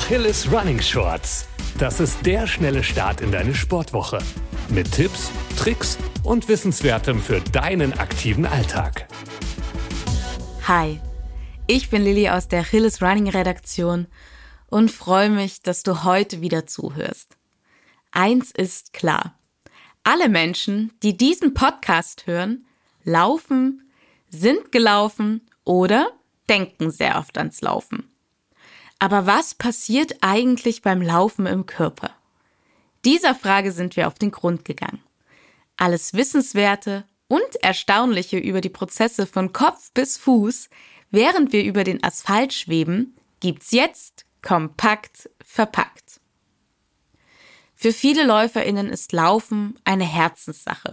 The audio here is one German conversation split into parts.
Achilles Running Shorts. Das ist der schnelle Start in deine Sportwoche. Mit Tipps, Tricks und Wissenswertem für deinen aktiven Alltag. Hi, ich bin Lilly aus der Achilles Running Redaktion und freue mich, dass du heute wieder zuhörst. Eins ist klar: Alle Menschen, die diesen Podcast hören, laufen, sind gelaufen oder denken sehr oft ans Laufen. Aber was passiert eigentlich beim Laufen im Körper? Dieser Frage sind wir auf den Grund gegangen. Alles Wissenswerte und Erstaunliche über die Prozesse von Kopf bis Fuß, während wir über den Asphalt schweben, gibt's jetzt kompakt verpackt. Für viele LäuferInnen ist Laufen eine Herzenssache.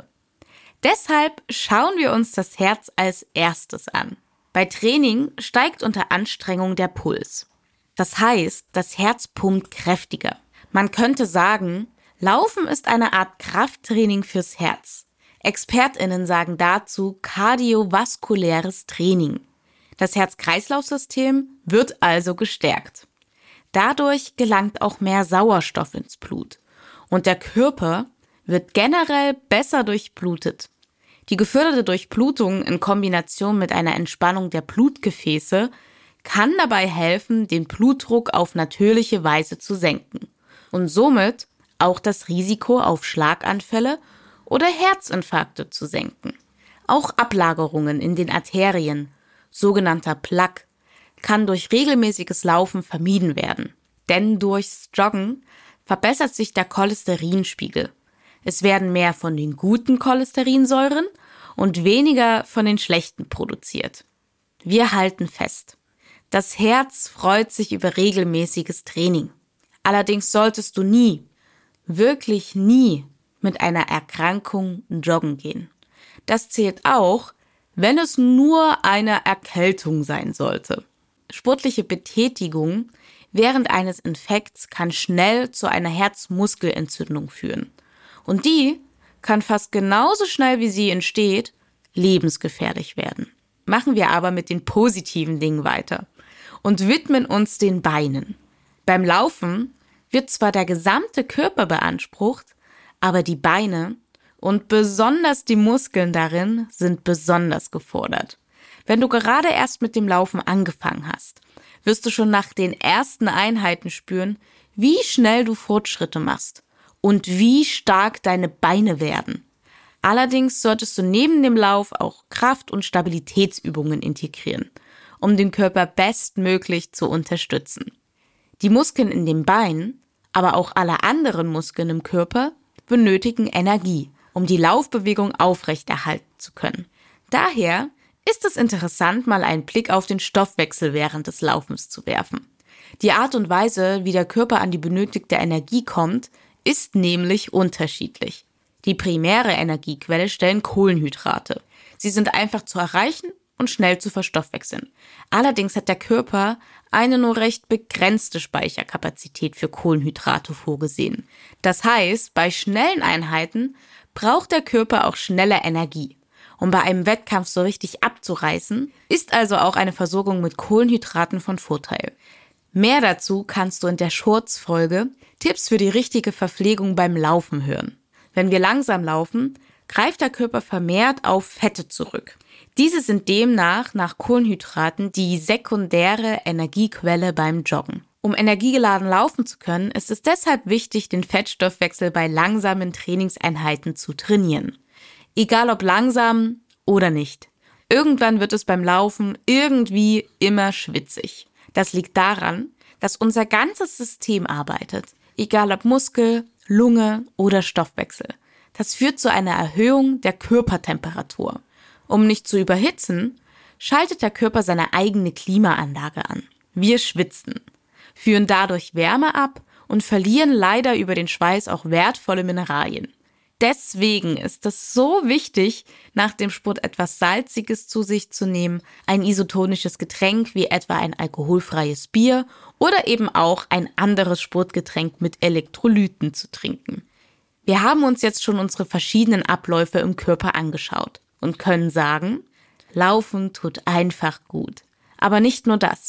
Deshalb schauen wir uns das Herz als erstes an. Bei Training steigt unter Anstrengung der Puls. Das heißt, das Herz pumpt kräftiger. Man könnte sagen, Laufen ist eine Art Krafttraining fürs Herz. ExpertInnen sagen dazu kardiovaskuläres Training. Das Herz-Kreislauf-System wird also gestärkt. Dadurch gelangt auch mehr Sauerstoff ins Blut. Und der Körper wird generell besser durchblutet. Die geförderte Durchblutung in Kombination mit einer Entspannung der Blutgefäße kann dabei helfen, den Blutdruck auf natürliche Weise zu senken und somit auch das Risiko auf Schlaganfälle oder Herzinfarkte zu senken. Auch Ablagerungen in den Arterien, sogenannter Plaque, kann durch regelmäßiges Laufen vermieden werden. Denn durchs Joggen verbessert sich der Cholesterinspiegel. Es werden mehr von den guten Cholesterinsäuren und weniger von den schlechten produziert. Wir halten fest: Das Herz freut sich über regelmäßiges Training. Allerdings solltest du nie, wirklich nie, mit einer Erkrankung joggen gehen. Das zählt auch, wenn es nur eine Erkältung sein sollte. Sportliche Betätigung während eines Infekts kann schnell zu einer Herzmuskelentzündung führen. Und die kann fast genauso schnell, wie sie entsteht, lebensgefährlich werden. Machen wir aber mit den positiven Dingen weiter und widmen uns den Beinen. Beim Laufen wird zwar der gesamte Körper beansprucht, aber die Beine und besonders die Muskeln darin sind besonders gefordert. Wenn du gerade erst mit dem Laufen angefangen hast, wirst du schon nach den ersten Einheiten spüren, wie schnell du Fortschritte machst und wie stark deine Beine werden. Allerdings solltest du neben dem Lauf auch Kraft- und Stabilitätsübungen integrieren, um den Körper bestmöglich zu unterstützen. Die Muskeln in den Beinen, aber auch alle anderen Muskeln im Körper, benötigen Energie, um die Laufbewegung aufrechterhalten zu können. Daher ist es interessant, mal einen Blick auf den Stoffwechsel während des Laufens zu werfen. Die Art und Weise, wie der Körper an die benötigte Energie kommt, ist nämlich unterschiedlich. Die primäre Energiequelle stellen Kohlenhydrate. Sie sind einfach zu erreichen und schnell zu verstoffwechseln. Allerdings hat der Körper eine nur recht begrenzte Speicherkapazität für Kohlenhydrate vorgesehen. Das heißt, bei schnellen Einheiten braucht der Körper auch schnelle Energie. Um bei einem Wettkampf so richtig abzureißen, ist also auch eine Versorgung mit Kohlenhydraten von Vorteil. Mehr dazu kannst du in der Shorts-Folge Tipps für die richtige Verpflegung beim Laufen hören. Wenn wir langsam laufen, greift der Körper vermehrt auf Fette zurück. Diese sind demnach nach Kohlenhydraten die sekundäre Energiequelle beim Joggen. Um energiegeladen laufen zu können, ist es deshalb wichtig, den Fettstoffwechsel bei langsamen Trainingseinheiten zu trainieren. Egal ob langsam oder nicht. Irgendwann wird es beim Laufen irgendwie immer schwitzig. Das liegt daran, dass unser ganzes System arbeitet, egal ob Muskel, Lunge oder Stoffwechsel. Das führt zu einer Erhöhung der Körpertemperatur. Um nicht zu überhitzen, schaltet der Körper seine eigene Klimaanlage an. Wir schwitzen, führen dadurch Wärme ab und verlieren leider über den Schweiß auch wertvolle Mineralien. Deswegen ist es so wichtig, nach dem Sport etwas Salziges zu sich zu nehmen, ein isotonisches Getränk wie etwa ein alkoholfreies Bier oder eben auch ein anderes Sportgetränk mit Elektrolyten zu trinken. Wir haben uns jetzt schon unsere verschiedenen Abläufe im Körper angeschaut und können sagen, Laufen tut einfach gut. Aber nicht nur das.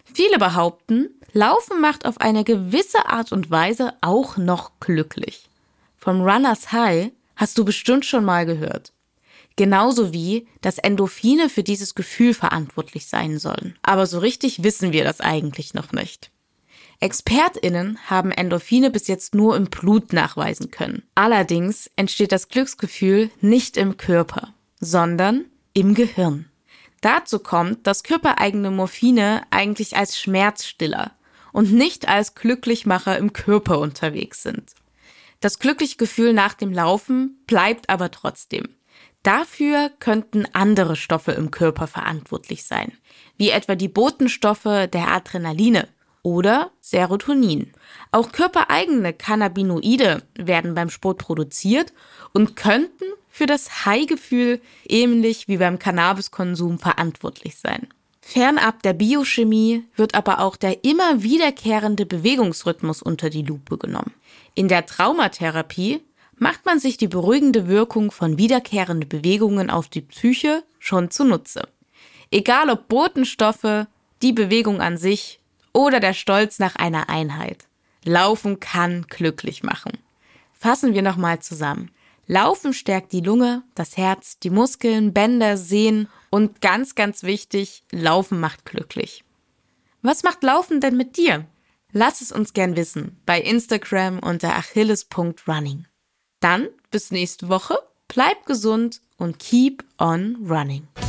Viele behaupten, Laufen macht auf eine gewisse Art und Weise auch noch glücklich. Vom Runners High hast du bestimmt schon mal gehört. Genauso wie, dass Endorphine für dieses Gefühl verantwortlich sein sollen. Aber so richtig wissen wir das eigentlich noch nicht. ExpertInnen haben Endorphine bis jetzt nur im Blut nachweisen können. Allerdings entsteht das Glücksgefühl nicht im Körper, sondern im Gehirn. Dazu kommt, dass körpereigene Morphine eigentlich als Schmerzstiller und nicht als Glücklichmacher im Körper unterwegs sind. Das glückliche Gefühl nach dem Laufen bleibt aber trotzdem. Dafür könnten andere Stoffe im Körper verantwortlich sein, wie etwa die Botenstoffe der Adrenaline oder Serotonin. Auch körpereigene Cannabinoide werden beim Sport produziert und könnten für das High-Gefühl ähnlich wie beim Cannabiskonsum verantwortlich sein. Fernab der Biochemie wird aber auch der immer wiederkehrende Bewegungsrhythmus unter die Lupe genommen. In der Traumatherapie macht man sich die beruhigende Wirkung von wiederkehrenden Bewegungen auf die Psyche schon zunutze. Egal ob Botenstoffe, die Bewegung an sich oder der Stolz nach einer Einheit. Laufen kann glücklich machen. Fassen wir nochmal zusammen. Laufen stärkt die Lunge, das Herz, die Muskeln, Bänder, Sehnen und ganz, ganz wichtig, Laufen macht glücklich. Was macht Laufen denn mit dir? Lass es uns gern wissen bei Instagram unter achilles.running. Dann bis nächste Woche, bleib gesund und keep on running.